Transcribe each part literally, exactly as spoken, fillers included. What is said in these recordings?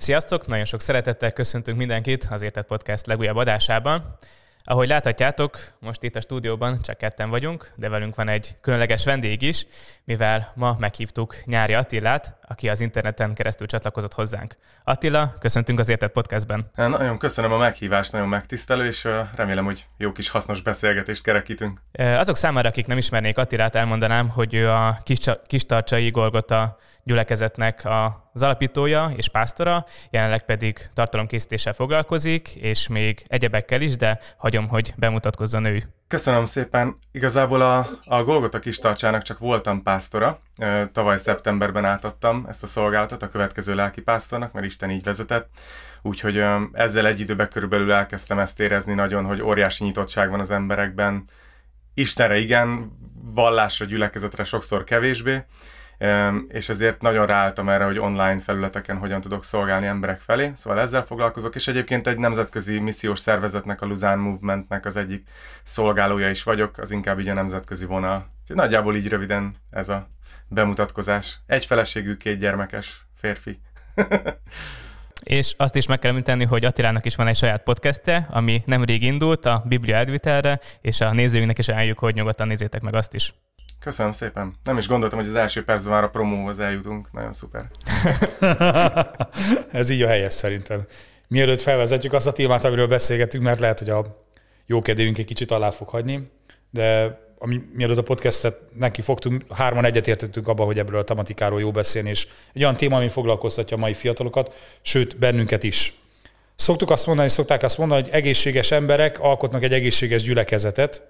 Sziasztok! Nagyon sok szeretettel köszöntünk mindenkit az Érted Podcast legújabb adásában. Ahogy láthatjátok, most itt a stúdióban csak ketten vagyunk, de velünk van egy különleges vendég is, mivel ma meghívtuk Nyári Attilát, aki az interneten keresztül csatlakozott hozzánk. Attila, köszöntünk az Érted Podcastben. Nagyon köszönöm a meghívást, nagyon megtisztelő, és remélem, hogy jó kis hasznos beszélgetést kerekítünk. Azok számára, akik nem ismernék Attilát, elmondanám, hogy ő a Kistarcsai Golgota gyülekezetnek az alapítója és pásztora, jelenleg pedig tartalomkészítéssel foglalkozik, és még egyebekkel is, de hagyom, hogy bemutatkozzon ő. Köszönöm szépen. Igazából a, a Golgota Kistarcsának csak voltam pásztora. Tavaly szeptemberben átadtam ezt a szolgálatot a következő lelkipásztornak, mert Isten így vezetett. Úgyhogy ezzel egy időben körülbelül elkezdtem ezt érezni nagyon, hogy óriási nyitottság van az emberekben. Istenre igen, vallásra, gyülekezetre sokszor kevésbé. És ezért nagyon ráálltam erre, hogy online felületeken hogyan tudok szolgálni emberek felé, szóval ezzel foglalkozok, és egyébként egy nemzetközi missziós szervezetnek, a Luzán Movementnek az egyik szolgálója is vagyok, az inkább így a nemzetközi vonal. Nagyjából így röviden ez a bemutatkozás. Egy feleségű, két gyermekes férfi. És azt is meg kell említeni, hogy Attilának is van egy saját podcastje, ami nemrég indult a Biblia elvitelre, és a nézőinknek is ajánljuk, hogy nyugodtan nézzétek meg azt is. Köszönöm szépen. Nem is gondoltam, hogy az első percben már a promóhoz eljutunk. Nagyon szuper. Ez így a helyes szerintem. Mielőtt felvezetjük azt a témát, amiről beszélgetünk, mert lehet, hogy a jókedvünk egy kicsit alá fog hagyni, de ami, mielőtt a podcastet neki fogtunk, hárman egyetértettünk abban, hogy ebből a tematikáról jó beszélni, és egy olyan téma, ami foglalkoztatja a mai fiatalokat, sőt, bennünket is. Szoktuk azt mondani, szokták azt mondani, hogy egészséges emberek alkotnak egy egészséges gyülekezetet.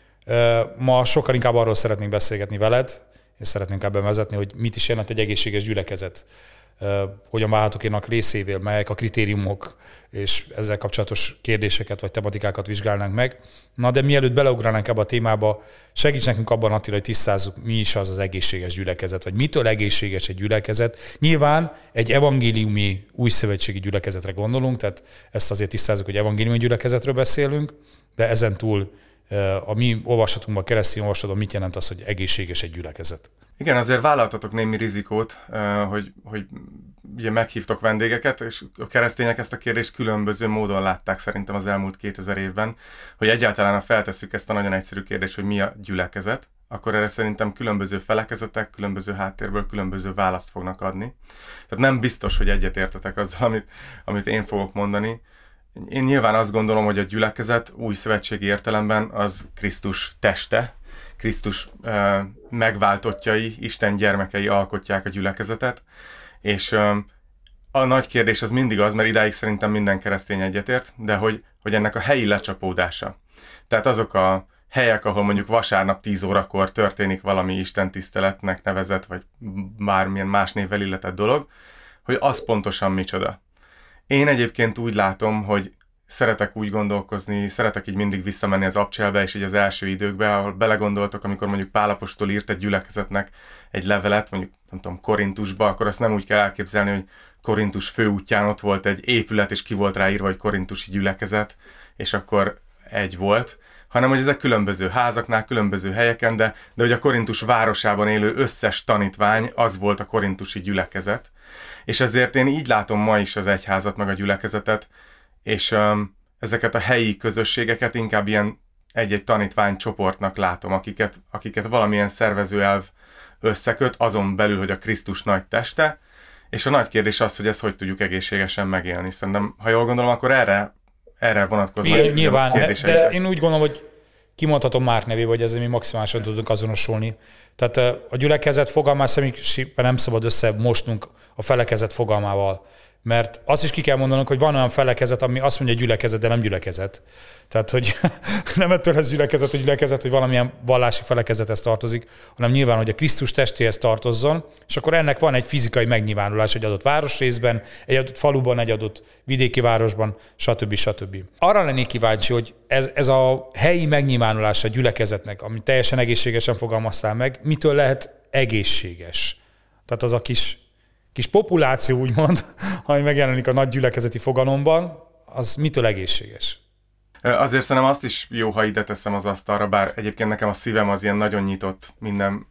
Ma sokkal inkább arról szeretnénk beszélgetni veled, és szeretnénk ebben vezetni, hogy mit is jelent egy egészséges gyülekezet. Hogyan válhatok én a részévé, melyek a kritériumok, és ezzel kapcsolatos kérdéseket vagy tematikákat vizsgálnánk meg. Na, de mielőtt beleugrálnánk ebbe a témába, segíts nekünk abban, Attila, hogy tisztázzuk, mi is az az egészséges gyülekezet, vagy mitől egészséges egy gyülekezet. Nyilván egy evangéliumi újszövetségi gyülekezetre gondolunk, tehát ezt azért tisztázzuk, hogy evangéliumi gyülekezetről beszélünk, de ezen túl a mi olvasatunkban, a keresztény olvasaton mit jelent az, hogy egészséges egy gyülekezet? Igen, azért vállaltatok némi rizikót, hogy, hogy ugye meghívtok vendégeket, és a keresztények ezt a kérdést különböző módon látták szerintem az elmúlt kétezer évben, hogy egyáltalán ha feltesszük ezt a nagyon egyszerű kérdést, hogy mi a gyülekezet, akkor erre szerintem különböző felekezetek, különböző háttérből különböző választ fognak adni. Tehát nem biztos, hogy egyetértetek azzal, amit, amit én fogok mondani. Én nyilván azt gondolom, hogy a gyülekezet új szövetségi értelemben az Krisztus teste, Krisztus uh, megváltottjai, Isten gyermekei alkotják a gyülekezetet, és uh, a nagy kérdés az mindig az, mert idáig szerintem minden keresztény egyetért, de hogy, hogy ennek a helyi lecsapódása. Tehát azok a helyek, ahol mondjuk vasárnap tíz órakor történik valami istentiszteletnek nevezett, vagy bármilyen más névvel illetett dolog, hogy az pontosan micsoda. Én egyébként úgy látom, hogy szeretek úgy gondolkozni, szeretek így mindig visszamenni az abcselbe, és így az első időkbe, ahol belegondoltok, amikor mondjuk Pál apostol írt egy gyülekezetnek egy levelet, mondjuk nem tudom, Korintusba, akkor azt nem úgy kell elképzelni, hogy Korintus főútján ott volt egy épület, és ki volt ráírva, hogy korintusi gyülekezet, és akkor egy volt, hanem hogy ezek különböző házaknál, különböző helyeken, de, de hogy a Korintus városában élő összes tanítvány az volt a korintusi gyülekezet. És ezért én így látom ma is az egyházat, meg a gyülekezetet, és um, ezeket a helyi közösségeket inkább ilyen egy-egy tanítvány csoportnak látom, akiket, akiket valamilyen szervezőelv összeköt, azon belül, hogy a Krisztus nagy teste, és a nagy kérdés az, hogy ezt hogy tudjuk egészségesen megélni. Szerintem, ha jól gondolom, akkor erre, erre vonatkoznak nyilván, a kérdéseiket. de én úgy gondolom, hogy kimondhatom Márk nevébe, hogy ezzel mi maximálisan tudunk azonosulni. Tehát a gyülekezet fogalmát semmiképpen nem szabad összemosnunk a felekezet fogalmával. Mert azt is ki kell mondanunk, hogy van olyan felekezet, ami azt mondja gyülekezet, de nem gyülekezet. Tehát, hogy nem ettől ez gyülekezet, hogy gyülekezet, hogy valamilyen vallási felekezethez tartozik, hanem nyilván, hogy a Krisztus testéhez tartozzon, és akkor ennek van egy fizikai megnyilvánulás egy adott városrészben, egy adott faluban, egy adott vidéki városban, stb. stb. Arra lennék kíváncsi, hogy ez, ez a helyi megnyilvánulás a gyülekezetnek, ami teljesen egészségesen fogalmaztál meg, mitől lehet egészséges? Tehát az a kis kis populáció, úgymond, ami megjelenik a nagy gyülekezeti fogalomban, az mitől egészséges? Azért szerintem azt is jó, ha ide teszem az asztalra, bár egyébként nekem a szívem az ilyen nagyon nyitott minden,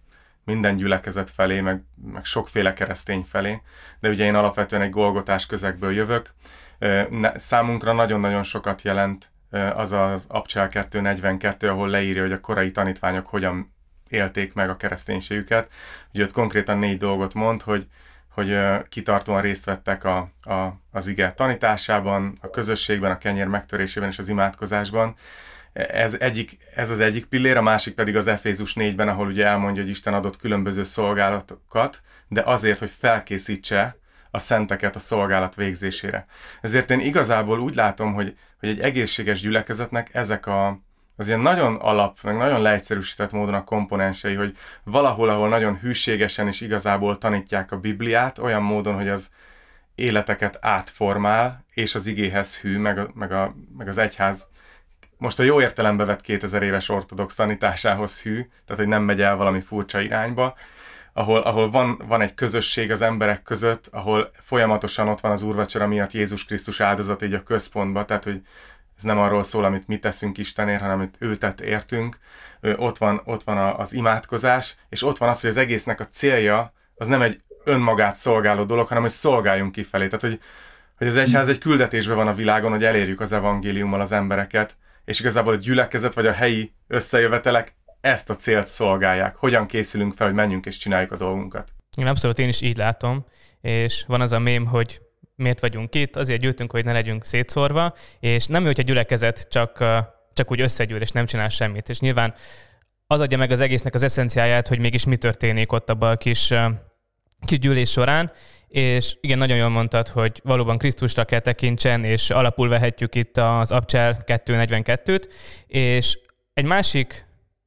minden gyülekezet felé, meg, meg sokféle keresztény felé, de ugye én alapvetően egy golgotás közegből jövök. Számunkra nagyon-nagyon sokat jelent az az Abcsel kettő negyvenkettő, ahol leírja, hogy a korai tanítványok hogyan élték meg a kereszténységüket. Ugye ott konkrétan négy dolgot mond, hogy, hogy kitartóan részt vettek a, a, az ige tanításában, a közösségben, a kenyér megtörésében és az imádkozásban. Ez, egyik, ez az egyik pillér, a másik pedig az Efézus négyben, ahol ugye elmondja, hogy Isten adott különböző szolgálatokat, de azért, hogy felkészítse a szenteket a szolgálat végzésére. Ezért én igazából úgy látom, hogy, hogy egy egészséges gyülekezetnek ezek a, az ilyen nagyon alap, meg nagyon leegyszerűsített módon a komponensei, hogy valahol, ahol nagyon hűségesen és igazából tanítják a Bibliát, olyan módon, hogy az életeket átformál, és az igéhez hű, meg, a, meg, a, meg az egyház most a jó értelembe vett kétezer éves ortodox tanításához hű, tehát hogy nem megy el valami furcsa irányba, ahol, ahol van, van egy közösség az emberek között, ahol folyamatosan ott van az úrvacsora miatt Jézus Krisztus áldozat így a központban, tehát hogy ez nem arról szól, amit mi teszünk Istenért, hanem amit ő tett értünk. Ott van, ott van az imádkozás, és ott van az, hogy az egésznek a célja az nem egy önmagát szolgáló dolog, hanem hogy szolgáljunk kifelé. Tehát, hogy, hogy az egyház egy küldetésben van a világon, hogy elérjük az evangéliummal az embereket, és igazából a gyülekezet vagy a helyi összejövetelek ezt a célt szolgálják. Hogyan készülünk fel, hogy menjünk és csináljuk a dolgunkat. Én abszolút én is így látom, és van az a mém, hogy miért vagyunk itt, azért gyűltünk, hogy ne legyünk szétszórva, és nem jó, hogy a gyülekezet csak, csak úgy összegyűl, és nem csinál semmit. És nyilván az adja meg az egésznek az eszenciáját, hogy mégis mi történik ott abban a kis, kis gyűlés során, és igen, nagyon jól mondtad, hogy valóban Krisztusra kell tekintsen, és alapul vehetjük itt az Abcsel kettő negyvenkettőt, és egy másik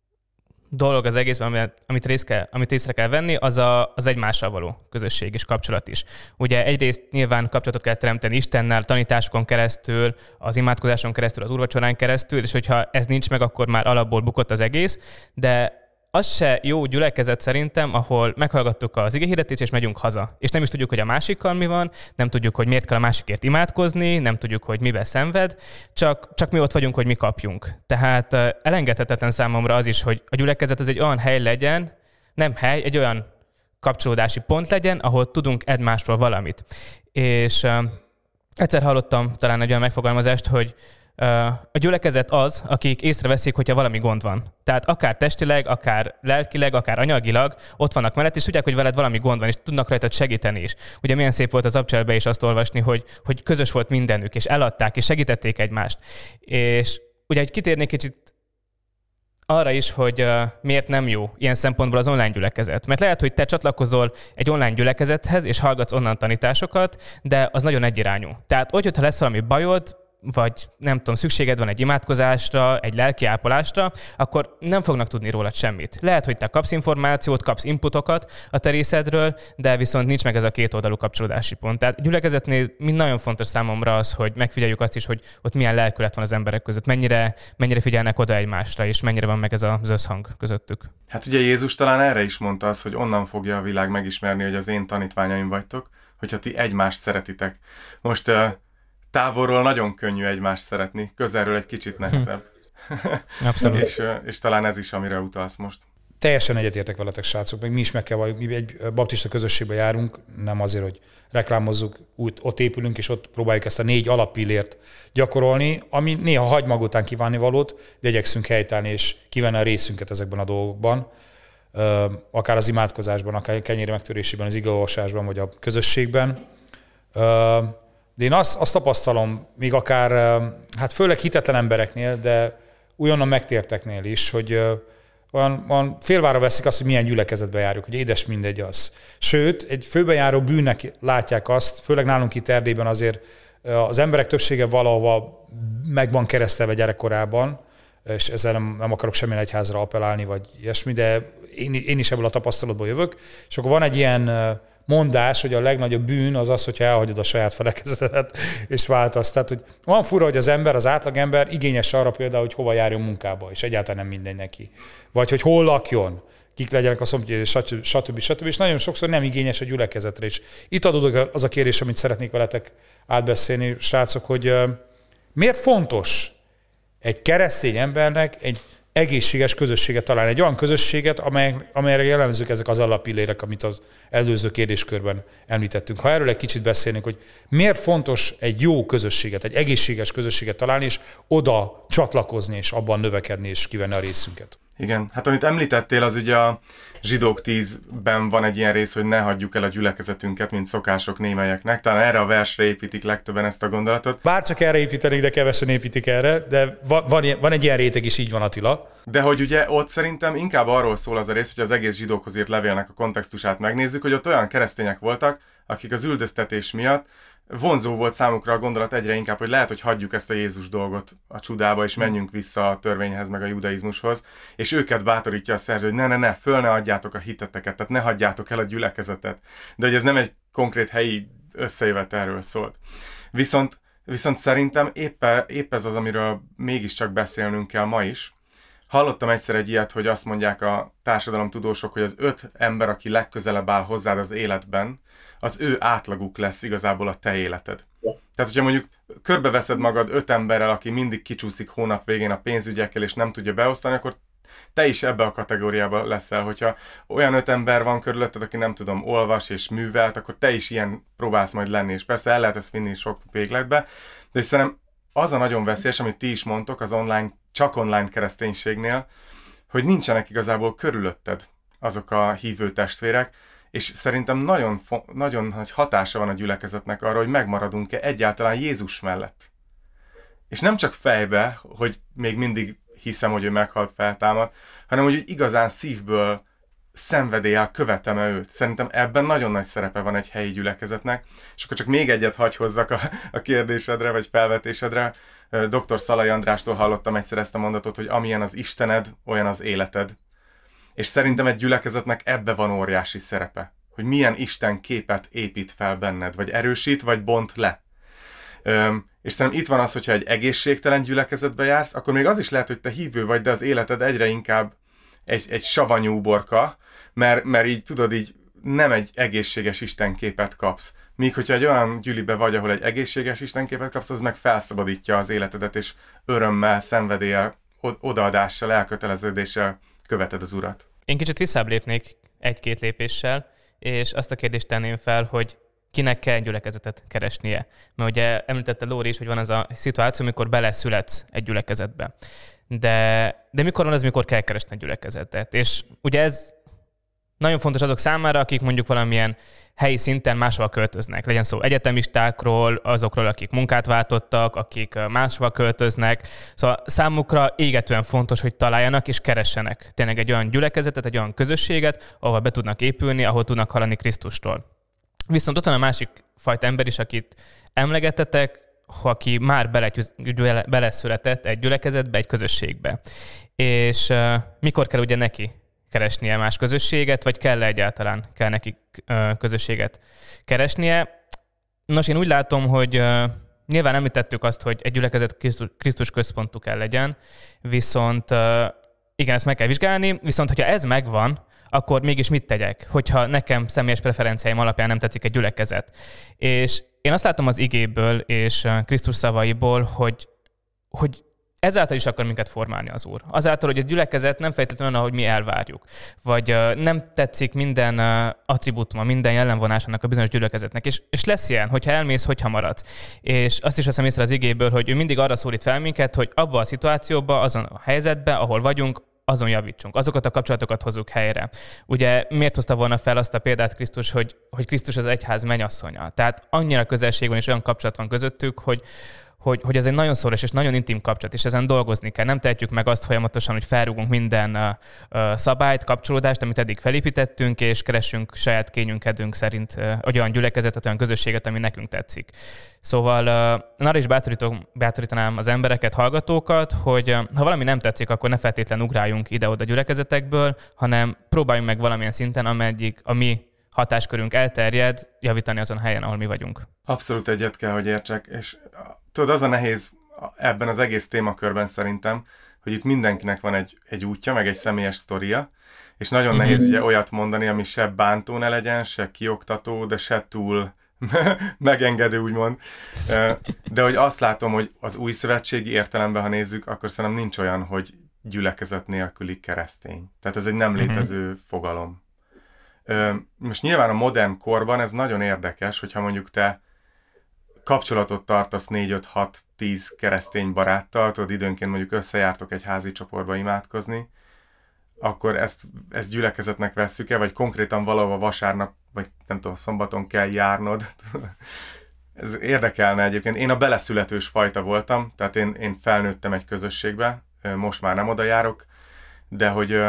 dolog az egészben, amit, rész kell, amit észre kell venni, az a, az egymással való közösség és kapcsolat is. Ugye egyrészt nyilván kapcsolatot kell teremteni Istennel, tanításokon keresztül, az imádkozáson keresztül, az úrvacsorán keresztül, és hogyha ez nincs meg, akkor már alapból bukott az egész, de az se jó gyülekezet szerintem, ahol meghallgattuk az igehirdetést, és megyünk haza. És nem is tudjuk, hogy a másikkal mi van, nem tudjuk, hogy miért kell a másikért imádkozni, nem tudjuk, hogy miben szenved, csak, csak mi ott vagyunk, hogy mi kapjunk. Tehát elengedhetetlen számomra az is, hogy a gyülekezet az egy olyan hely legyen, nem hely, egy olyan kapcsolódási pont legyen, ahol tudunk egymásról valamit. És uh, egyszer hallottam talán egy olyan megfogalmazást, hogy a gyülekezet az, akik észreveszik, hogyha valami gond van. Tehát akár testileg, akár lelkileg, akár anyagilag ott vannak mellett, és tudják, hogy veled valami gond van, és tudnak rajtad segíteni is. Ugye milyen szép volt az Abcselbe is azt olvasni, hogy, hogy közös volt mindenük, és eladták, és segítették egymást. És ugye, hogy kitérnék kicsit arra is, hogy uh, miért nem jó ilyen szempontból az online gyülekezet. Mert lehet, hogy te csatlakozol egy online gyülekezethez, és hallgatsz onnan tanításokat, de az nagyon egyirányú. Tehát, hogy hogyha lesz valami bajod, vagy nem tudom, szükséged van egy imádkozásra, egy lelki ápolásra, akkor nem fognak tudni rólad semmit. Lehet, hogy te kapsz információt, kapsz inputokat a te részedről, de viszont nincs meg ez a két oldalú kapcsolódási pont. Tehát gyülekezetnél mind nagyon fontos számomra az, hogy megfigyeljük azt is, hogy ott milyen lelkület van az emberek között, mennyire, mennyire figyelnek oda egymásra, és mennyire van meg ez az összhang közöttük. Hát ugye Jézus talán erre is mondta azt, hogy onnan fogja a világ megismerni, hogy az én tanítványaim vagytok, hogyha ti egymást szeretitek. Most uh, távolról nagyon könnyű egymást szeretni, közelről egy kicsit nehezebb. Abszolút. és, és talán ez is, amire utalsz most. Teljesen egyetértek veletek, srácok, meg mi is meg kell valljuk, mi egy baptista közösségbe járunk, nem azért, hogy reklámozzuk, úgy, ott épülünk, és ott próbáljuk ezt a négy alappillért gyakorolni, ami néha hagy maga után kívánni valót, de igyekszünk helytállni és kivenni a részünket ezekben a dolgokban, akár az imádkozásban, akár a kenyér megtörésében, az igeolvasásban, vagy a közösségben. De én azt, azt tapasztalom, még akár, hát főleg hitetlen embereknél, de ugyanolyan megtérteknél is, hogy olyan, olyan félvára veszik azt, hogy milyen gyülekezetbe járjuk, hogy édes mindegy az. Sőt, egy főbejáró bűnnek látják azt, főleg nálunk itt Erdélyben azért az emberek többsége valahova meg van keresztelve gyerekkorában, és ezzel nem, nem akarok semmilyen egyházra appellálni, vagy ilyesmi, de én, én is ebből a tapasztalatból jövök. És akkor van egy ilyen mondás, hogy a legnagyobb bűn az az, hogyha elhagyod a saját felekezetedet, és váltasz. Tehát, hogy van fura, hogy az ember, az átlagember igényes arra például, hogy hova járjon munkába, és egyáltalán nem mindegy neki. Vagy hogy hol lakjon, kik legyenek a szomszédjai, stb. stb. stb. És nagyon sokszor nem igényes a gyülekezetre is. Itt adódik az a kérdés, amit szeretnék veletek átbeszélni, srácok, hogy miért fontos egy keresztény embernek egy egészséges közösséget találni. Egy olyan közösséget, amely, amelyre jellemzők ezek az alapillérek, amit az előző kérdéskörben említettünk. Ha erről egy kicsit beszélnénk, hogy miért fontos egy jó közösséget, egy egészséges közösséget találni, és oda csatlakozni, és abban növekedni, és kivenni a részünket. Igen, hát amit említettél, az ugye a Zsidók tízben van egy ilyen rész, hogy ne hagyjuk el a gyülekezetünket, mint szokások némelyeknek. Talán erre a versre építik legtöbben ezt a gondolatot. Bár csak erre építenék, de kevesen építik erre, de van, van egy ilyen réteg is, így van, Attila. De hogy ugye ott szerintem inkább arról szól az a rész, hogy az egész zsidókhoz írt levélnek a kontextusát megnézzük, hogy ott olyan keresztények voltak, akik az üldöztetés miatt vonzó volt számukra a gondolat egyre inkább, hogy lehet, hogy hagyjuk ezt a Jézus dolgot a csudába, és menjünk vissza a törvényhez, meg a judaizmushoz, és őket bátorítja a szerző, hogy ne, ne, ne, föl ne adjátok a hiteteket, tehát ne hagyjátok el a gyülekezetet. De hogy ez nem egy konkrét helyi összejövetelről szólt. Viszont, viszont szerintem épp, épp ez az, amiről mégiscsak beszélnünk kell ma is. Hallottam egyszer egy ilyet, hogy azt mondják a társadalomtudósok, hogy az öt ember, aki legközelebb áll hozzád az életben, az ő átlaguk lesz igazából a te életed. Tehát, hogyha mondjuk körbeveszed magad öt emberrel, aki mindig kicsúszik hónap végén a pénzügyekkel, és nem tudja beosztani, akkor te is ebbe a kategóriába leszel. Hogyha olyan öt ember van körülötted, aki nem tudom, olvas és művelt, akkor te is ilyen próbálsz majd lenni. És persze el lehet ezt vinni sok végletbe, de szerintem az a nagyon veszélyes, amit ti is mondtok az online, csak online kereszténységnél, hogy nincsenek igazából körülötted azok a hívő testvérek, és szerintem nagyon, nagyon nagy hatása van a gyülekezetnek arra, hogy megmaradunk-e egyáltalán Jézus mellett. És nem csak fejbe, hogy még mindig hiszem, hogy ő meghalt, feltámad, hanem hogy igazán szívből szenvedéllyel követem-e őt. Szerintem ebben nagyon nagy szerepe van egy helyi gyülekezetnek, és akkor csak még egyet hagy hozzak a, a kérdésedre, vagy felvetésedre. doktor Szalai Andrástól hallottam egyszer ezt a mondatot, hogy amilyen az Istened, olyan az életed. És szerintem egy gyülekezetnek ebbe van óriási szerepe, hogy milyen Isten képet épít fel benned, vagy erősít, vagy bont le. Üm, és szerintem itt van az, hogyha egy egészségtelen gyülekezetbe jársz, akkor még az is lehet, hogy te hívő vagy, de az életed egyre inkább egy, egy savanyú borka, mert, mert így tudod, így nem egy egészséges istenképet kapsz. Míg hogyha egy olyan gyülibe vagy, ahol egy egészséges istenképet kapsz, az meg felszabadítja az életedet, és örömmel, szenvedéllyel, odaadással, elköteleződéssel követed az Urat. Én kicsit visszább lépnék egy-két lépéssel, és azt a kérdést tenném fel, hogy kinek kell gyülekezetet keresnie. Mert ugye említette Lóri is, hogy van az a szituáció, amikor beleszületsz egy gyülekezetbe. De, de mikor van az, mikor kell keresni egy gyülekezetet? És ugye ez nagyon fontos azok számára, akik mondjuk valamilyen helyi szinten máshova költöznek. Legyen szó egyetemistákról, azokról, akik munkát váltottak, akik máshova költöznek. Szóval számukra égetően fontos, hogy találjanak és keressenek tényleg egy olyan gyülekezetet, egy olyan közösséget, ahol be tudnak épülni, ahol tudnak hallani Krisztustól. Viszont ott van a másik fajta ember is, akit emlegettetek, aki már bele, beleszületett egy gyülekezetbe, egy közösségbe. És uh, mikor kell ugye neki keresnie más közösséget, vagy kell egyáltalán kell neki uh, közösséget keresnie? Nos, én úgy látom, hogy uh, nyilván említettük azt, hogy egy gyülekezet Krisztus, Krisztus központú kell legyen, viszont uh, igen, ezt meg kell vizsgálni, viszont hogyha ez megvan, akkor mégis mit tegyek, hogyha nekem személyes preferenciáim alapján nem tetszik egy gyülekezet. És én azt látom az igéből és Krisztus szavaiból, hogy, hogy ezáltal is akar minket formálni az Úr. Azáltal, hogy a gyülekezet nem feltétlenül olyan, ahogy mi elvárjuk. Vagy uh, nem tetszik minden uh, attribútuma, minden jellemvonás annak a bizonyos gyülekezetnek. És, és lesz ilyen, hogyha elmész, hogyha maradsz. És azt is veszem észre az igéből, hogy ő mindig arra szólít fel minket, hogy abba a szituációba, azon a helyzetben, ahol vagyunk, azon javítsunk, azokat a kapcsolatokat hozzuk helyre. Ugye miért hozta volna fel azt a példát Krisztus, hogy, hogy Krisztus az egyház mennyasszonya? Tehát annyira közelség van és olyan kapcsolat van közöttük, hogy, hogy, hogy ez egy nagyon szoros és nagyon intim kapcsolat, és ezen dolgozni kell. Nem tehetjük meg azt folyamatosan, hogy felrúgunk minden uh, uh, szabályt, kapcsolódást, amit eddig felépítettünk, és keressünk saját kényünk, kedvünk szerint uh, olyan gyülekezetet, olyan közösséget, ami nekünk tetszik. Szóval uh, arra is bátorítanám az embereket, hallgatókat, hogy uh, ha valami nem tetszik, akkor ne feltétlenül ugráljunk ide-oda gyülekezetekből, hanem próbáljunk meg valamilyen szinten, ameddig a mi hatáskörünk elterjed, javítani azon a helyen, ahol mi vagyunk. Abszolút egyet kell, hogy értsek, és tudod, az a nehéz ebben az egész témakörben szerintem, hogy itt mindenkinek van egy, egy útja, meg egy személyes sztoria, és nagyon mm-hmm. nehéz ugye olyat mondani, ami se bántó ne legyen, se kioktató, de se túl megengedő, úgymond. De hogy azt látom, hogy az új szövetségi értelemben, ha nézzük, akkor szerintem nincs olyan, hogy gyülekezet nélküli keresztény. Tehát ez egy nem létező uh-huh. fogalom. Ö, most nyilván a modern korban ez nagyon érdekes, hogyha mondjuk te kapcsolatot tartasz négy öt hat tíz keresztény baráttal, tudod, időnként mondjuk összejártok egy házi csoportba imádkozni, akkor ezt, ezt gyülekezetnek vesszük-e, vagy konkrétan valahol vasárnap, vagy nem tudom, szombaton kell járnod. Ez érdekelne egyébként. Én a beleszületős fajta voltam, tehát én, én felnőttem egy közösségbe, most már nem oda járok, de hogy,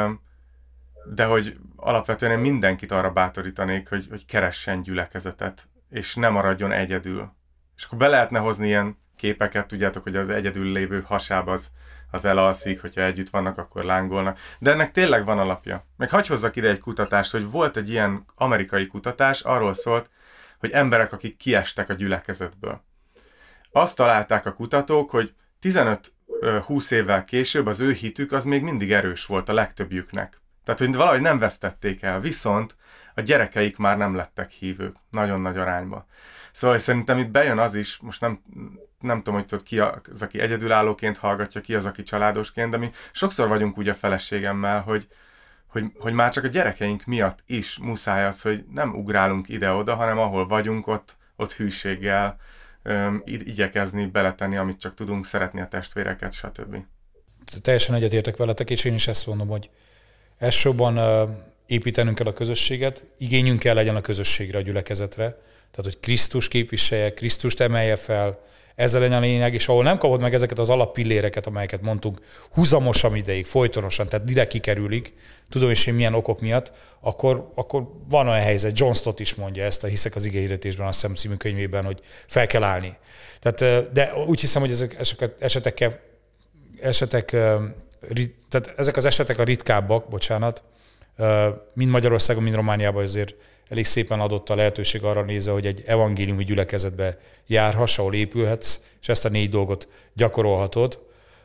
de hogy alapvetően én mindenkit arra bátorítanék, hogy, hogy keressen gyülekezetet, és ne maradjon egyedül. És akkor be lehetne hozni ilyen képeket, tudjátok, hogy az egyedül lévő hasáb az, az elalszik, hogyha együtt vannak, akkor lángolnak. De ennek tényleg van alapja. Meg hadd hozzak ide egy kutatást, hogy volt egy ilyen amerikai kutatás, arról szólt, hogy emberek, akik kiestek a gyülekezetből. Azt találták a kutatók, hogy tizenöt-húsz évvel később az ő hitük az még mindig erős volt a legtöbbjüknek. Tehát, hogy valahogy nem vesztették el, viszont a gyerekeik már nem lettek hívők. Nagyon nagy arányban. Szóval szerintem itt bejön az is, most nem, nem tudom, hogy tudod, ki az, aki egyedülállóként hallgatja, ki az, aki családosként, de mi sokszor vagyunk úgy a feleségemmel, hogy, hogy, hogy már csak a gyerekeink miatt is muszáj az, hogy nem ugrálunk ide-oda, hanem ahol vagyunk, ott, ott hűséggel öm, igyekezni, beletenni, amit csak tudunk, szeretni a testvéreket, stb. Teljesen egyetértek veletek, és én is ezt mondom, hogy elsősorban uh, építenünk kell a közösséget, igényünk kell legyen a közösségre, a gyülekezetre, tehát, hogy Krisztus képviselje, Krisztust emelje fel, ezzel legyen a lényeg, és ahol nem kapod meg ezeket az alappilléreket, amelyeket mondtunk, húzamosan ideig, folytonosan, tehát direkt kikerülik, tudom is én milyen okok miatt, akkor, akkor van olyan helyzet, John Stott is mondja ezt, a Hiszek az igehirdetésben, a Szem című könyvében, hogy fel kell állni. Tehát, de úgy hiszem, hogy ezek esetek, esetek, tehát ezek az esetek a ritkábbak, bocsánat, mind Magyarországon, mind Romániában azért elég szépen adott a lehetőség arra nézve, hogy egy evangéliumi gyülekezetbe járhass, ahol épülhetsz, és ezt a négy dolgot gyakorolhatod.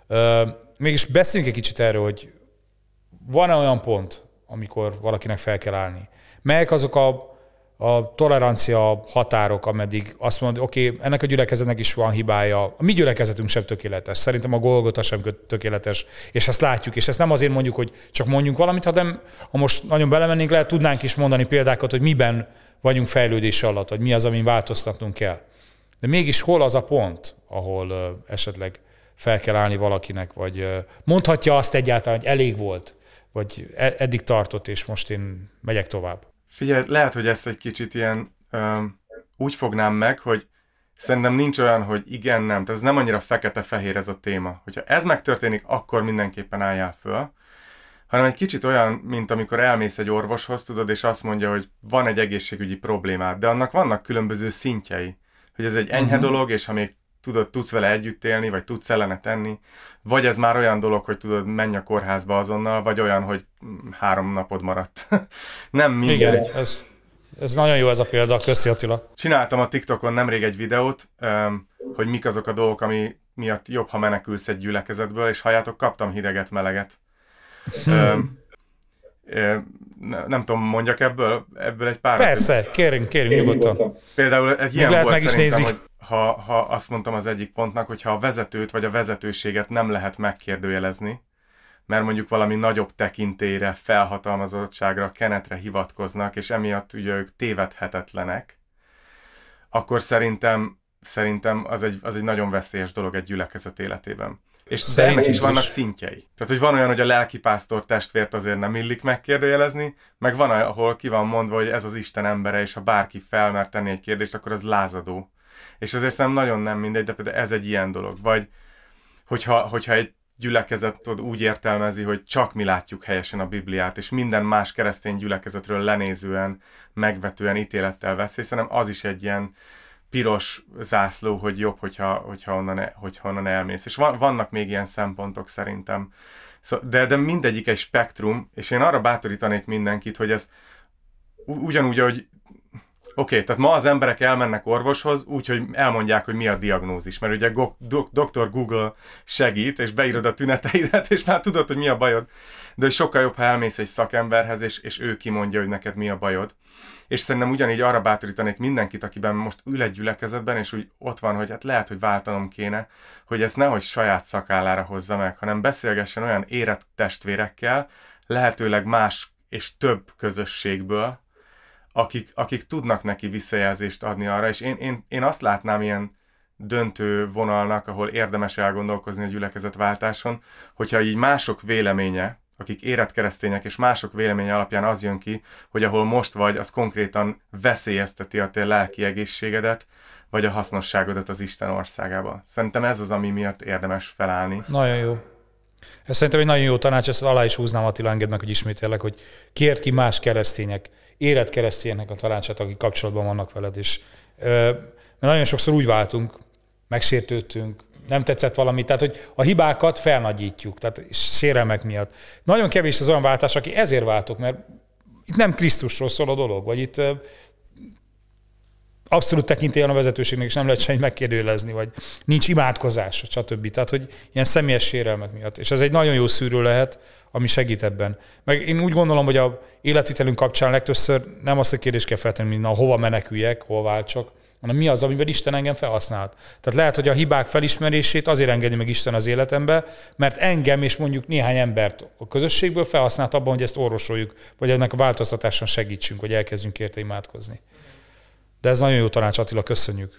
Mégis beszéljünk egy kicsit erről, hogy van-e olyan pont, amikor valakinek fel kell állni? Melyek azok a, a tolerancia határok, ameddig azt mondod, oké, okay, ennek a gyülekezetnek is van hibája. A mi gyülekezetünk sem tökéletes. Szerintem a Golgota sem tökéletes. És ezt látjuk. És ezt nem azért mondjuk, hogy csak mondjunk valamit, hanem ha most nagyon belemennénk, lehet tudnánk is mondani példákat, hogy miben vagyunk fejlődés alatt, vagy mi az, amin változtatnunk kell. De mégis hol az a pont, ahol uh, esetleg fel kell állni valakinek, vagy uh, mondhatja azt egyáltalán, hogy elég volt, vagy eddig tartott, és most én megyek tovább. Figyelj, lehet, hogy ezt egy kicsit ilyen öm, úgy fognám meg, hogy szerintem nincs olyan, hogy igen, nem. Tehát ez nem annyira fekete-fehér ez a téma. Hogyha ez megtörténik, akkor mindenképpen álljál föl. Hanem egy kicsit olyan, mint amikor elmész egy orvoshoz, tudod, és azt mondja, hogy van egy egészségügyi problémád, de annak vannak különböző szintjei. Hogy ez egy enyhe uh-huh. dolog, és ha még tudod, tudsz vele együtt élni, vagy tudsz ellene tenni, vagy ez már olyan dolog, hogy tudod, menj a kórházba azonnal, vagy olyan, hogy három napod maradt. Nem mindegy. Igen, ez, ez nagyon jó ez a példa, köszi Attila. Csináltam a TikTokon nemrég egy videót, hogy mik azok a dolgok, ami miatt jobb, ha menekülsz egy gyülekezetből, és halljátok, kaptam hideget, meleget. Hmm. Nem tudom, mondjak ebből, ebből egy pár. Persze, kérünk, kérünk nyugodtan. Például egy ilyen volt szerintem, hogy Ha, ha azt mondtam az egyik pontnak, hogy ha a vezetőt vagy a vezetőséget nem lehet megkérdőjelezni, mert mondjuk valami nagyobb tekintélyre, felhatalmazottságra, kenetre hivatkoznak, és emiatt ugye ők tévedhetetlenek, akkor szerintem, szerintem az, egy, az egy nagyon veszélyes dolog egy gyülekezet életében. És ennek is vannak szintjei. Tehát, hogy van olyan, hogy a lelkipásztor testvért azért nem illik megkérdőjelezni, meg van, ahol ki van mondva, hogy ez az Isten embere, és ha bárki felmer tenni egy kérdést, akkor az lázadó. És azért szerintem nagyon nem mindegy, de például ez egy ilyen dolog. Vagy hogyha, hogyha egy gyülekezet tud, úgy értelmezi, hogy csak mi látjuk helyesen a Bibliát, és minden más keresztény gyülekezetről lenézően, megvetően ítélettel vesz, hiszen az is egy ilyen piros zászló, hogy jobb, hogyha, hogyha, onnan, hogyha onnan elmész. És van, vannak még ilyen szempontok szerintem. Szóval, de, de mindegyik egy spektrum, és én arra bátorítanék mindenkit, hogy ez ugyanúgy, hogy okay, tehát ma az emberek elmennek orvoshoz úgy, hogy elmondják, hogy mi a diagnózis, mert ugye doktor Google segít, és beírod a tüneteidet, és már tudod, hogy mi a bajod. De sokkal jobb, ha elmész egy szakemberhez, és, és ő kimondja, hogy neked mi a bajod. És szerintem ugyanígy arra bátorítanék mindenkit, akiben most ül egy gyülekezetben, és úgy ott van, hogy hát lehet, hogy váltanom kéne, hogy ezt nehogy saját szakállára hozza meg, hanem beszélgessen olyan érett testvérekkel, lehetőleg más és több közösségből, akik, akik tudnak neki visszajelzést adni arra, és én, én, én azt látnám ilyen döntő vonalnak, ahol érdemes elgondolkozni a gyülekezetváltáson, hogyha így mások véleménye, akik érett keresztények, és mások véleménye alapján az jön ki, hogy ahol most vagy, az konkrétan veszélyezteti a te lelki egészségedet, vagy a hasznosságodat az Isten országában. Szerintem ez az, ami miatt érdemes felállni. Nagyon jó. Ez szerintem egy nagyon jó tanács, ezt alá is húznám, Attila, engedd meg, hogy ismétellek, hogy kérd ki más keresztények, érett keresztényeknek a tanácsát, akik kapcsolatban vannak veled is. Mert nagyon sokszor úgy váltunk, megsértődtünk, nem tetszett valami, tehát hogy a hibákat felnagyítjuk, tehát sérelmek miatt. Nagyon kevés az olyan váltás, aki ezért váltok, mert itt nem Krisztusról szól a dolog, vagy itt abszolút tekintélyen a vezetőségnek, és nem lehet semmit megkérdőjelezni, vagy nincs imádkozás, stb. Tehát, hogy ilyen személyes sérelmek miatt. És ez egy nagyon jó szűrő lehet, ami segít ebben. Meg én úgy gondolom, hogy a életvitelünk kapcsán legtöbbször nem azt a kérdést kell feltenni, hogy na, hova meneküljek, hova váltsak, hanem mi az, amiben Isten engem felhasznált. Tehát lehet, hogy a hibák felismerését azért engedi meg Isten az életembe, mert engem és mondjuk néhány embert a közösségből felhasznált abban, hogy ezt orvosoljuk, vagy ennek a változtatáson segítsünk, hogy elkezdjünk érte imádkozni. De ez nagyon jó tanács, Attila, köszönjük.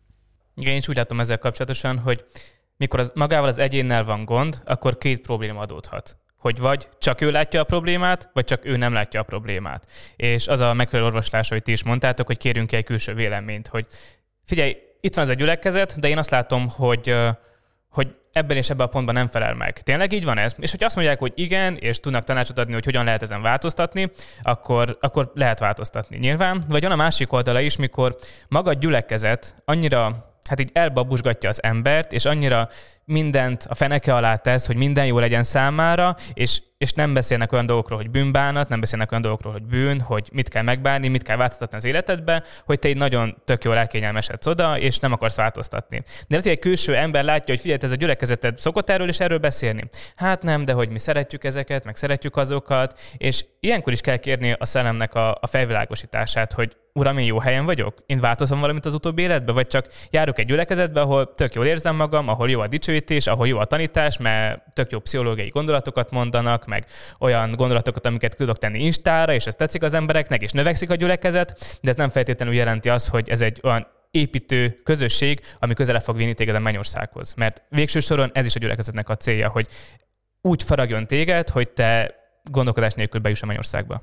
Igen, én is úgy látom ezzel kapcsolatosan, hogy mikor az, magával az egyénnel van gond, akkor két probléma adódhat. Hogy vagy csak ő látja a problémát, vagy csak ő nem látja a problémát. És az a megfelelő orvoslás, hogy ti is mondtátok, hogy kérünk egy külső véleményt, hogy figyelj, itt van ez a gyülekezet, de én azt látom, hogy, hogy ebben és ebben a pontban nem felel meg. Tényleg így van ez? És hogy azt mondják, hogy igen, és tudnak tanácsot adni, hogy hogyan lehet ezen változtatni, akkor, akkor lehet változtatni nyilván. Vagy van a másik oldala is, mikor maga a gyülekezet annyira hát így elbabusgatja az embert, és annyira mindent a feneke alá tesz, hogy minden jó legyen számára, és, és nem beszélnek olyan dolgokról, hogy bűnbánat, nem beszélnek olyan dolgokról, hogy bűn, hogy mit kell megbánni, mit kell változtatni az életedbe, hogy te így nagyon tök jól elkényelmesedsz oda, és nem akarsz változtatni. De lehet, hogy egy külső ember látja, hogy figyelj, ez a gyülekezeted szokott erről és erről beszélni. Hát nem, de hogy mi szeretjük ezeket, meg szeretjük azokat, és ilyenkor is kell kérni a szellemnek a, a felvilágosítását, hogy Uram, én jó helyen vagyok? Én változom valamit az utóbbi életbe? Vagy csak járok egy gyülekezetbe, ahol tök jól érzem magam, ahol jó a dicsőítés, ahol jó a tanítás, mert tök jó pszichológiai gondolatokat mondanak, meg olyan gondolatokat, amiket tudok tenni Instára, és ez tetszik az embereknek, és növekszik a gyülekezet, de ez nem feltétlenül jelenti azt, hogy ez egy olyan építő közösség, ami közelebb fog vinni téged a mennyországhoz. Mert végső soron ez is a gyülekezetnek a célja, hogy úgy faragjon téged, hogy te gondolkodás nélkül bejuss a mennyországba.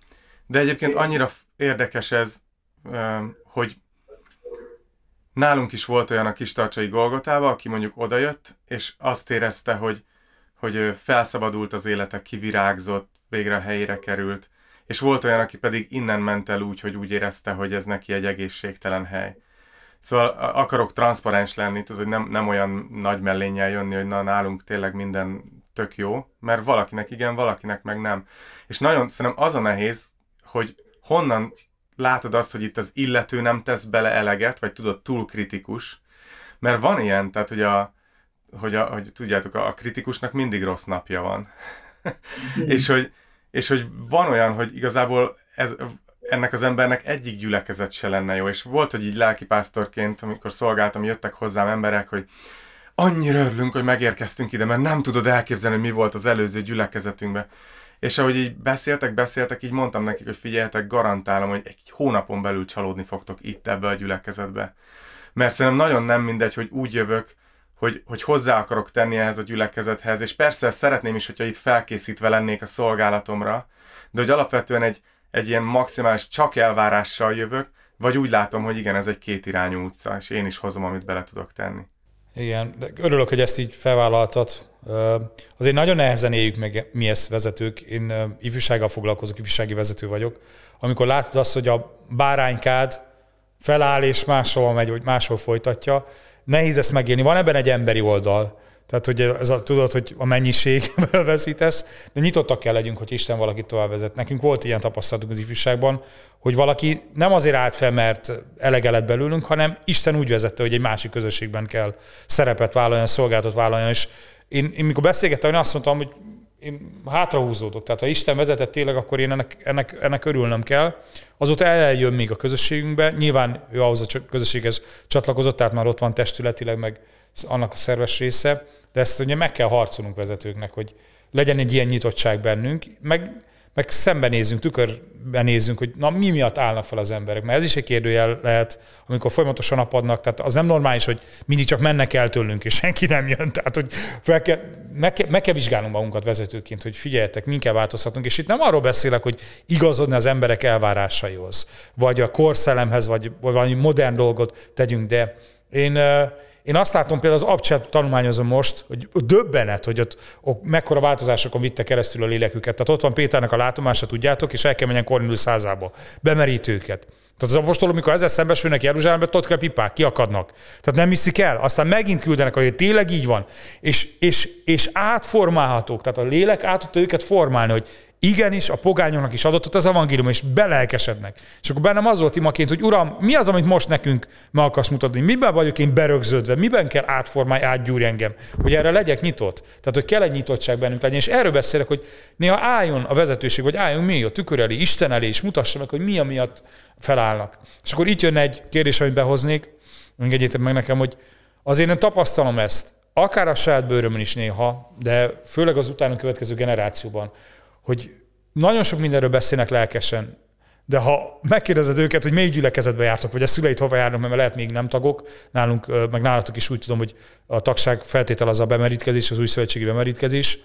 De egyébként annyira érdekes ez, hogy nálunk is volt olyan a Kistarcsai Golgotában, aki mondjuk odajött, és azt érezte, hogy, hogy felszabadult az élete, kivirágzott, végre a helyére került, és volt olyan, aki pedig innen ment el úgy, hogy úgy érezte, hogy ez neki egy egészségtelen hely. Szóval akarok transzparens lenni, tudod, hogy nem, nem olyan nagy mellénnyel jönni, hogy na, nálunk tényleg minden tök jó, mert valakinek igen, valakinek meg nem. És nagyon szerintem az a nehéz, hogy honnan látod azt, hogy itt az illető nem tesz bele eleget, vagy tudod, túl kritikus. Mert van ilyen, tehát hogy, a, hogy, a, hogy tudjátok, a kritikusnak mindig rossz napja van. és, hogy, és hogy van olyan, hogy igazából ez, ennek az embernek egyik gyülekezet se lenne jó. És volt, hogy így lelkipásztorként, amikor szolgáltam, jöttek hozzám emberek, hogy annyira örülünk, hogy megérkeztünk ide, mert nem tudod elképzelni, hogy mi volt az előző gyülekezetünkben. És ahogy így beszéltek, beszéltek, így mondtam nekik, hogy figyeljetek, garantálom, hogy egy hónapon belül csalódni fogtok itt ebbe a gyülekezetbe. Mert szerintem nagyon nem mindegy, hogy úgy jövök, hogy, hogy hozzá akarok tenni ehhez a gyülekezethez, és persze szeretném is, hogyha itt felkészítve lennék a szolgálatomra, de hogy alapvetően egy, egy ilyen maximális csak elvárással jövök, vagy úgy látom, hogy igen, ez egy kétirányú utca, és én is hozom, amit bele tudok tenni. Igen, de örülök, hogy ezt így felvállaltad. Azért nagyon nehezen éljük meg mi ezt vezetők. Én ifjúsággal foglalkozok, ifjúsági vezető vagyok. Amikor látod azt, hogy a báránykád feláll és máshol megy, vagy máshol folytatja, nehéz ezt megélni. Van ebben egy emberi oldal. Tehát, hogy ez a, tudod, hogy a mennyiségből veszítesz, de nyitottak kell legyünk, hogy Isten valakit tovább vezet. Nekünk volt ilyen tapasztalatunk az ifjúságban, hogy valaki nem azért állt fel, mert elege lett belőlünk, hanem Isten úgy vezette, hogy egy másik közösségben kell szerepet vállaljon, szolgálatot vállaljon. És én, én mikor beszélgettem, én azt mondtam, hogy én hátrahúzódok. Tehát ha Isten vezetett tényleg, akkor én ennek, ennek, ennek örülnöm kell. Azóta eljön még a közösségünkbe. Nyilván ő ahhoz a közösséghez csatlakozott, tehát már ott van testületileg, meg annak a szerves része. De ezt ugye meg kell harcolnunk vezetőknek, hogy legyen egy ilyen nyitottság bennünk, meg, meg szembenézzünk, tükörben nézzünk, hogy na mi miatt állnak fel az emberek. Mert ez is egy kérdőjel lehet, amikor folyamatosan apadnak, tehát az nem normális, hogy mindig csak mennek el tőlünk, és senki nem jön. Tehát, hogy fel kell, meg, kell, meg kell vizsgálnunk magunkat vezetőként, hogy figyeljetek, min kell változtatnunk. És itt nem arról beszélek, hogy igazodni az emberek elvárásaihoz, vagy a korszellemhez, vagy, vagy valami modern dolgot tegyünk, de én... Én azt látom például az abcset tanulmányozom most, hogy döbbenet, hogy ott, ott mekkora változásokon vitte keresztül a léleküket. Tehát ott van Péternek a látomása, tudjátok, és el kell menjen Kornéliusz házába. Bemerít őket. Tehát az apostolok, amikor ezzel szembesülnek Jeruzsálembe, ott kell pipák, kiakadnak. Tehát nem hiszik el, aztán megint küldenek, hogy tényleg így van. És, és, és átformálhatók, tehát a lélek át tudta őket formálni, hogy igenis, a pogányoknak is adott ott az evangélium, és belelkesednek. És akkor bennem az volt imaként, hogy Uram, mi az, amit most nekünk meg akarsz mutatni? Miben vagyok én berögződve? Miben kell átformálni, átgyúrj engem? Hogy erre legyek nyitott. Tehát, hogy kell egy nyitottság bennünk legyen. És erről beszélek, hogy néha álljon a vezetőség, vagy álljon mi a tükör elé, Isten elé, és mutassa meg, hogy mi amiatt felállnak. És akkor itt jönne egy kérdés, amit behoznék, engedjétek meg nekem, hogy azért én tapasztalom ezt, akár a saját bőrömön is néha, de főleg az utánunk következő generációban, hogy nagyon sok mindenről beszélnek lelkesen, de ha megkérdezed őket, hogy melyik gyülekezetbe jártok, vagy a szüleit hova járnak, mert lehet még nem tagok, nálunk, meg nálatok is úgy tudom, hogy a tagság feltétel az a bemerítkezés, az új szövetségi bemerítkezés,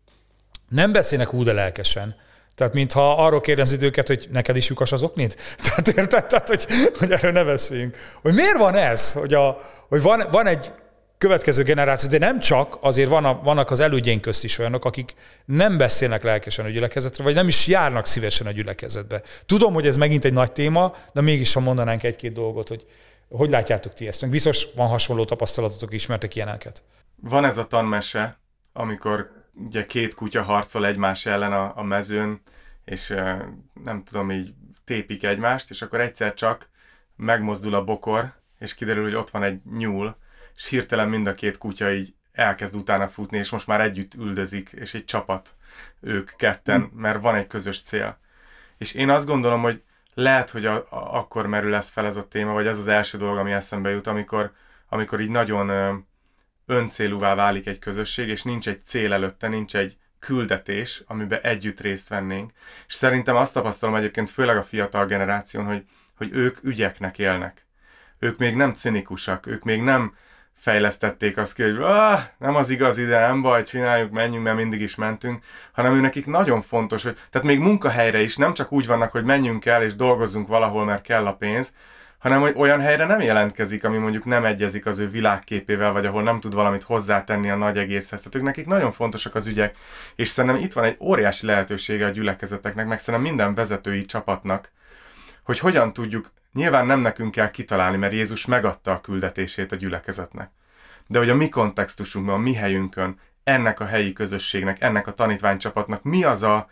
nem beszélnek úgy, de lelkesen. Tehát mintha arról kérdezed őket, hogy neked is lyukas az oknid? Tehát érted? Tehát, hogy, hogy erről ne beszéljünk. Hogy miért van ez? Hogy, a, hogy van, van egy következő generáció, de nem csak, azért van a, vannak az elődjeink közt is olyanok, akik nem beszélnek lelkesen a gyülekezetre, vagy nem is járnak szívesen a gyülekezetbe. Tudom, hogy ez megint egy nagy téma, de mégis ha mondanánk egy-két dolgot, hogy hogy látjátok ti ezt? Meg biztos van hasonló tapasztalatotok, ismertek ilyeneket. Van ez a tanmese, amikor ugye két kutya harcol egymás ellen a, a mezőn, és nem tudom, így tépik egymást, és akkor egyszer csak megmozdul a bokor, és kiderül, hogy ott van egy nyúl, és hirtelen mind a két kutya így elkezd utána futni, és most már együtt üldözik, és egy csapat ők ketten, mert van egy közös cél. És én azt gondolom, hogy lehet, hogy a, a, akkor merül ez fel ez a téma, vagy ez az első dolog, ami eszembe jut, amikor, amikor így nagyon ö, öncélúvá válik egy közösség, és nincs egy cél előtte, nincs egy küldetés, amiben együtt részt vennénk. És szerintem azt tapasztalom egyébként, főleg a fiatal generáción, hogy, hogy ők ügyeknek élnek. Ők még nem cinikusak, ők még nem fejlesztették azt ki, hogy ah, nem az igaz ide, nem baj, csináljuk, menjünk, mert mindig is mentünk, hanem ő nekik nagyon fontos, hogy tehát még munkahelyre is nem csak úgy vannak, hogy menjünk el és dolgozzunk valahol, mert kell a pénz, hanem hogy olyan helyre nem jelentkezik, ami mondjuk nem egyezik az ő világképével, vagy ahol nem tud valamit hozzátenni a nagy egészhez. Tehát ők nekik nagyon fontosak az ügyek, és szerintem itt van egy óriási lehetősége a gyülekezeteknek, meg szerintem minden vezetői csapatnak, hogy hogyan tudjuk, nyilván nem nekünk kell kitalálni, mert Jézus megadta a küldetését a gyülekezetnek. De hogy a mi kontextusunkban, a mi helyünkön, ennek a helyi közösségnek, ennek a tanítványcsapatnak mi az a,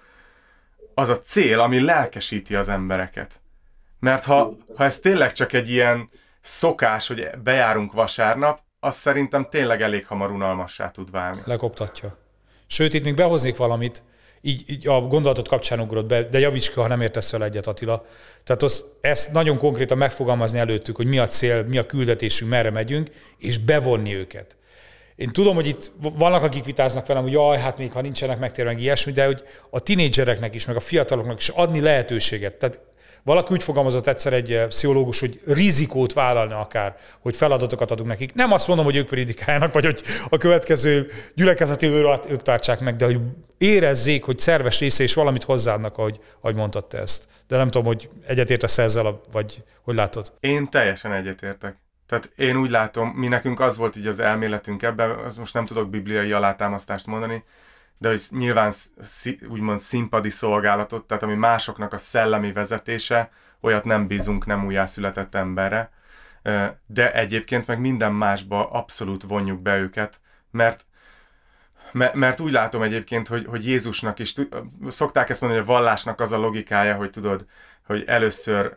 az a cél, ami lelkesíti az embereket. Mert ha, ha ez tényleg csak egy ilyen szokás, hogy bejárunk vasárnap, az szerintem tényleg elég hamar unalmassá tud válni. Lekoptatja. Sőt, itt még behoznék valamit, így, így a gondolatot kapcsán ugrott be, de javíts ki, ha nem értesz vele egyet, Attila. Tehát az, ezt nagyon konkrétan megfogalmazni előttük, hogy mi a cél, mi a küldetésünk, merre megyünk, és bevonni őket. Én tudom, hogy itt vannak, akik vitáznak velem, hogy jaj, hát még ha nincsenek megtérve, meg ilyesmi, de hogy a tinédzsereknek is, meg a fiataloknak is adni lehetőséget. Tehát valaki úgy fogalmazott egyszer egy pszichológus, hogy rizikót vállalni akár, hogy feladatokat adunk nekik. Nem azt mondom, hogy ők prédikálnak, vagy hogy a következő gyülekezeti őrát ők tartsák meg, de hogy érezzék, hogy szerves része és valamit hozzáadnak, ahogy, ahogy mondtad te ezt. De nem tudom, hogy egyetértesz ezzel, vagy hogy látod? Én teljesen egyetértek. Tehát én úgy látom, mi nekünk az volt így az elméletünk ebben, az most nem tudok bibliai alátámasztást mondani, de hogy nyilván úgymond színpadi szolgálatot, tehát ami másoknak a szellemi vezetése, olyat nem bízunk nem újjászületett emberre, de egyébként meg minden másba abszolút vonjuk be őket, mert Mert úgy látom egyébként, hogy, hogy Jézusnak is, szokták ezt mondani, hogy a vallásnak az a logikája, hogy tudod, hogy először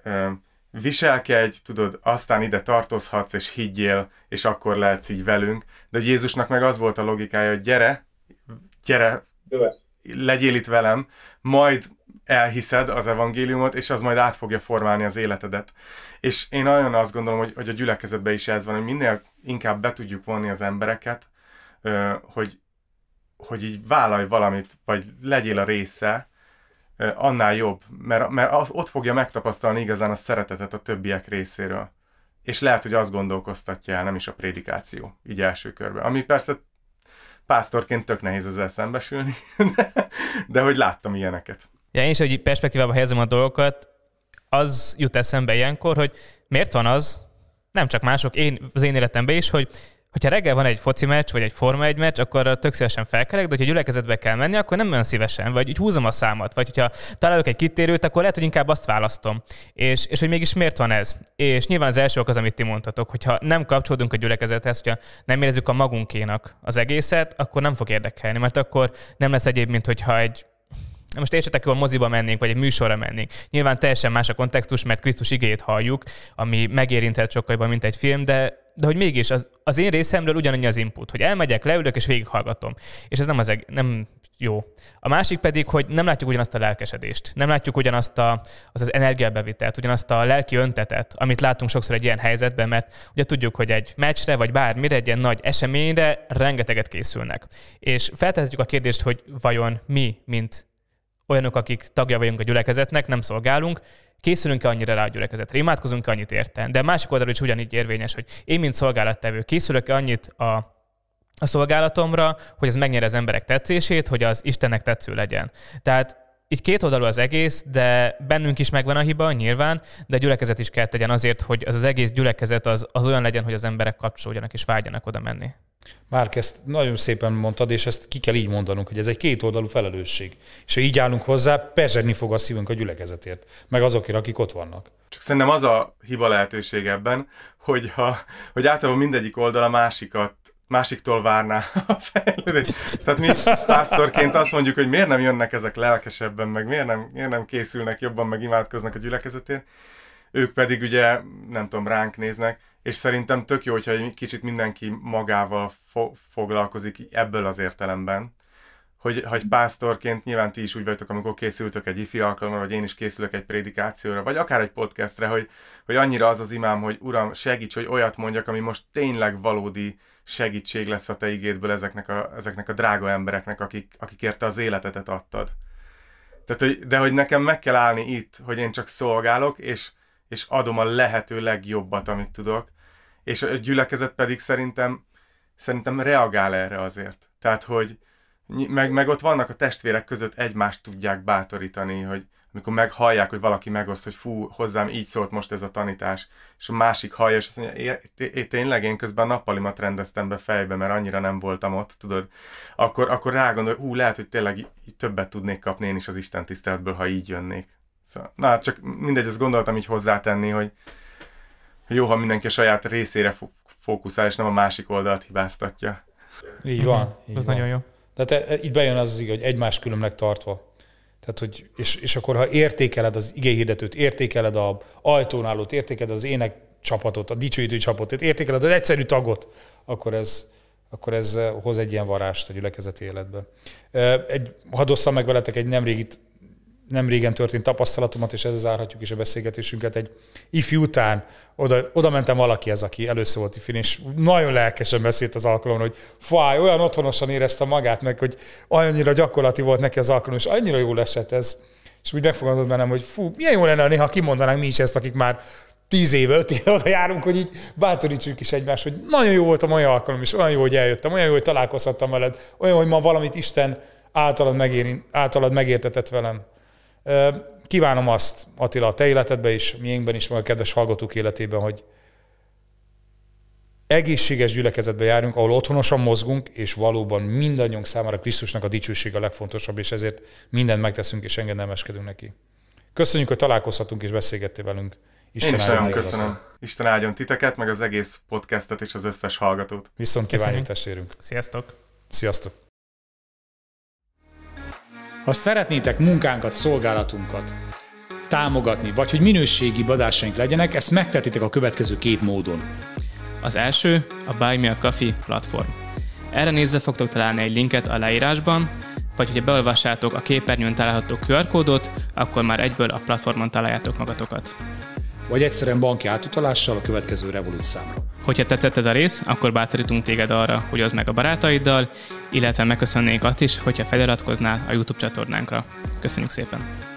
viselkedj, tudod, aztán ide tartozhatsz, és higgyél, és akkor lehetsz így velünk. De Jézusnak meg az volt a logikája, hogy gyere, gyere, legyél itt velem, majd elhiszed az evangéliumot, és az majd át fogja formálni az életedet. És én nagyon azt gondolom, hogy, hogy a gyülekezetben is ez van, hogy minél inkább be tudjuk vonni az embereket, hogy, hogy így vállalj valamit, vagy legyél a része, annál jobb, mert, mert ott fogja megtapasztalni igazán a szeretetet a többiek részéről. És lehet, hogy azt gondolkoztatja el, nem is a prédikáció, így első körben. Ami persze pásztorként tök nehéz ezzel szembesülni, de, de hogy láttam ilyeneket. Ja, én is, hogy perspektívába helyezem a dolgokat, az jut eszembe ilyenkor, hogy miért van az, nem csak mások, én, az én életemben is, hogy hogyha reggel van egy foci meccs, vagy egy Forma egy meccs, akkor tök szívesen felkelek, de hogyha gyülekezetbe kell menni, akkor nem olyan szívesen, vagy úgy húzom a számat, vagy hogyha találok egy kitérőt, akkor lehet, hogy inkább azt választom. És, és hogy mégis miért van ez? És nyilván az első ok az, amit ti mondtatok, hogyha nem kapcsolódunk a gyülekezethez, hogyha nem érezzük a magunkénak az egészet, akkor nem fog érdekelni, mert akkor nem lesz egyéb, mint hogyha egy most értsetek jól, moziba mennénk, vagy egy műsorra mennénk. Nyilván teljesen más a kontextus, mert Krisztus igéjét halljuk, ami megérinthet sokkal jobban, mint egy film, de, de hogy mégis az, az én részemről ugyanannyi az input, hogy elmegyek, leülök és végighallgatom. És ez nem, az, nem jó. A másik pedig, hogy nem látjuk ugyanazt a lelkesedést, nem látjuk ugyanazt a, az, az energiabevitelt, ugyanazt a lelki öntetet, amit látunk sokszor egy ilyen helyzetben, mert ugye tudjuk, hogy egy meccsre, vagy bármire, egy ilyen nagy eseményre rengeteget készülnek. És feltehetjük a kérdést, hogy vajon mi, mint olyanok, akik tagja vagyunk a gyülekezetnek, nem szolgálunk, készülünk-e annyira rá a gyülekezetre, imádkozunk-e annyit érte. De másik oldalról is ugyanígy érvényes, hogy én, mint szolgálattevő, készülök-e annyit a, a szolgálatomra, hogy ez megnyeri az emberek tetszését, hogy az Istennek tetsző legyen. Tehát így két oldalú az egész, de bennünk is megvan a hiba, nyilván, de a gyülekezet is kell tegyen azért, hogy az, az egész gyülekezet az, az olyan legyen, hogy az emberek kapcsolódjanak és vágyanak oda menni. Márk, ezt nagyon szépen mondtad, és ezt ki kell így mondanunk, hogy ez egy kétoldalú felelősség. És ha így állunk hozzá, pezsegni fog a szívünk a gyülekezetért, meg azokért, akik ott vannak. Csak szerintem az a hiba lehetőség ebben, hogy, ha, hogy általában mindegyik oldal a másikat, másiktól várná a fejlődést. Tehát mi pásztorként azt mondjuk, hogy miért nem jönnek ezek lelkesebben, meg miért nem, miért nem készülnek jobban, meg imádkoznak a gyülekezetért. Ők pedig ugye, nem tudom, ránk néznek, és szerintem tök jó, hogyha egy kicsit mindenki magával fo- foglalkozik ebből az értelemben, hogy, hogy pásztorként nyilván ti is úgy vagytok, amikor készültök egy ifi alkalomra, vagy én is készülök egy prédikációra, vagy akár egy podcastre, hogy, hogy annyira az az imám, hogy Uram, segíts, hogy olyat mondjak, ami most tényleg valódi segítség lesz a te igédből ezeknek a, ezeknek a drága embereknek, akik, akikért te az életedet adtad. Tehát, hogy, de hogy nekem meg kell állni itt, hogy én csak szolgálok, és, és adom a lehető legjobbat, amit tudok, és a gyülekezet pedig szerintem, szerintem reagál erre azért. Tehát, hogy meg, meg ott vannak a testvérek között egymást tudják bátorítani, hogy amikor meghallják, hogy valaki megoszt, hogy fú, hozzám így szólt most ez a tanítás, és a másik hallja, és azt mondja, é, tényleg én közben nappalimat rendeztem be fejbe, mert annyira nem voltam ott, tudod, akkor, akkor rágondol, hogy hú, lehet, hogy tényleg így többet tudnék kapni én is az Isten tiszteletből, ha így jönnék. Szóval, na, csak mindegy, azt gondoltam így hozzátenni, hogy jó, ha mindenki a saját részére fókuszál, és nem a másik oldalt hibáztatja. Így van. Így Ez van. nagyon jó. Tehát itt bejön az az igaz, hogy egymás különbnek tartva. Tehát, hogy, és, és akkor, ha értékeled az igéhirdetőt, értékeled az ajtónálót, értékeled az ének csapatot, a dicsőítő csapatot, értékeled az egyszerű tagot, akkor ez, akkor ez hoz egy ilyen varást a gyülekezeti életbe. Egy, hadd osszam meg veletek egy nemrégi, nem régen történt tapasztalatomat, és ezzel zárhatjuk is a beszélgetésünket. Egy ifi után oda, oda mentem valakihez, aki először volt ifin, és nagyon lelkesen beszélt az alkalomon, hogy fáj, olyan otthonosan érezte magát, meg hogy annyira gyakorlati volt neki az alkalom, és annyira jól esett ez. És úgy megfogalmazott bennem, hogy fú, milyen jó lenne, néha kimondanánk mi is ezt, akik már tíz éve, öt éve oda járunk, hogy így bátorítsuk is egymást, hogy nagyon jó volt a mai alkalom, és olyan jó, hogy eljöttem, olyan jó, hogy találkozhattam veled, olyan, hogy ma valamit Isten általad, megér, általad megértetett velem. Kívánom azt, Attila, a te életedben is, miénkben is, meg a kedves hallgatók életében, hogy egészséges gyülekezetbe járunk, ahol otthonosan mozgunk, és valóban mindannyiunk számára Krisztusnak a dicsőség a legfontosabb, és ezért mindent megteszünk, és engedelmeskedünk neki. Köszönjük, hogy találkozhatunk, és beszélgettél velünk. Isten Én is nagyon köszönöm. Isten áldjon titeket, meg az egész podcastet és az összes hallgatót. Viszont kívánjuk, testvérünk. Sziasztok! Sziasztok! Ha szeretnétek munkánkat, szolgálatunkat támogatni, vagy hogy minőségi adásaink legyenek, ezt megtehetitek a következő két módon. Az első a Buy Me a Coffee platform. Erre nézve fogtok találni egy linket a leírásban, vagy hogyha beolvassátok a képernyőn található kú er kódot, akkor már egyből a platformon találjátok magatokat. Vagy egyszerűen banki átutalással a következő Revolut számra. Hogyha tetszett ez a rész, akkor bátorítunk téged arra, hogy oszd meg a barátaiddal, illetve megköszönnénk azt is, hogyha feliratkoznál a YouTube csatornánkra. Köszönjük szépen!